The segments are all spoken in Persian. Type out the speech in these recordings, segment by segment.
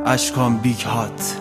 اشکام بیگ هات.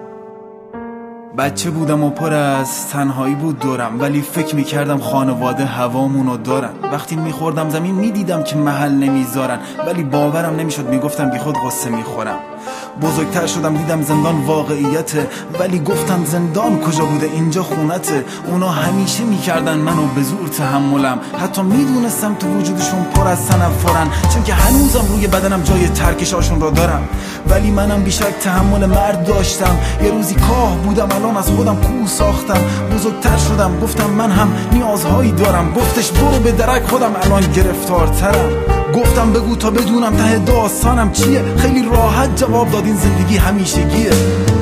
بچه بودم و پر از تنهایی بود دورم، ولی فکر میکردم خانواده هوامونو دارن. وقتی میخوردم زمین میدیدم که محل نمیذارن، ولی باورم نمیشد، میگفتم بی خود غصه میخورم. بزرگتر شدم دیدم زندان واقعیته، ولی گفتم زندان کجا بوده، اینجا خونته. اونا همیشه میکردن منو به زور تحملم، حتی میدونستم تو وجودشون پر از تنفرن، چون که هنوزم روی بدنم جای ترکشاشون را دارم. ولی منم بیشک تحمل مرد داشتم، یه روزی کاه بودم الان از خودم کوه ساختم. بزرگتر شدم گفتم من هم نیازهایی دارم، گفتش برو به درک خودم الان گرفتارترم. گفتم بگو تا بدونم ته داستانم چیه، خیلی راحت جواب داد این زندگی همیشگیه.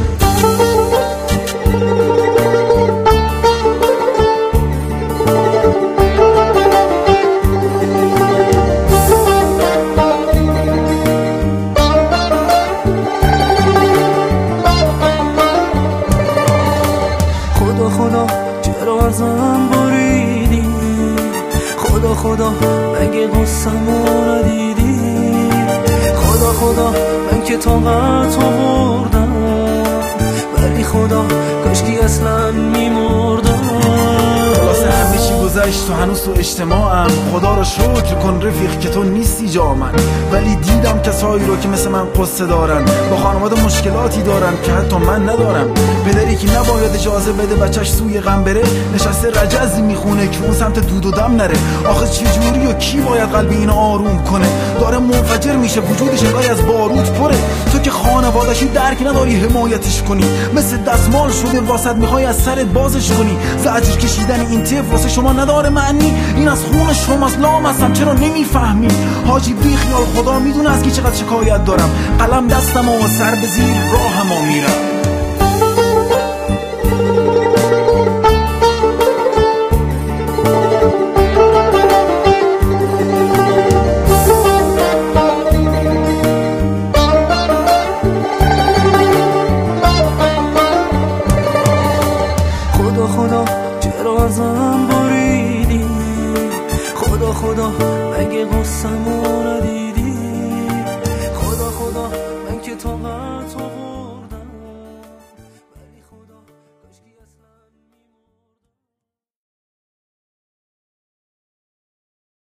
خدا چرا ازم بریدی، خدا مگه قصه‌مو ندیدی، خدا من که طاقت آوردم، ولی خدا کاشکی اصلا میمردم. واسه همه چی گذشت تو هنوز تو اجتماعم، خدا رو شکر کن رفیق که تو نیستی جا من. ولی دیدم کسایی رو که مثل من قصه دارن، با خانواده مشکلاتی دارن که حتی من ندارم. پدری که نباید اجازه بده بچهش سوی غم بره، نشسته رجزی میخونه که اون سمت دود و دم نره. آخه چجوری و کی باید قلب اینو آروم کنه، داره منفجر میشه وجودش انگاری از باروت پره. تو که خانواده‌شی درک نداری حمایتش کنی، مثل دستمال شده واسط میخوای از سرت بازش کنی. زجر کشیدن این طیف واسه شما نداره معنی، این از خون شماست لامصب چرا نمیفهمی. حاجی بی خیال خدا میدونه از کی چقدر شکایت دارم، قلم دستم و سر به زیر راهمو میرم. خدا چرا ازم بریدی، خدا مگه قصه‌مو ندیدی.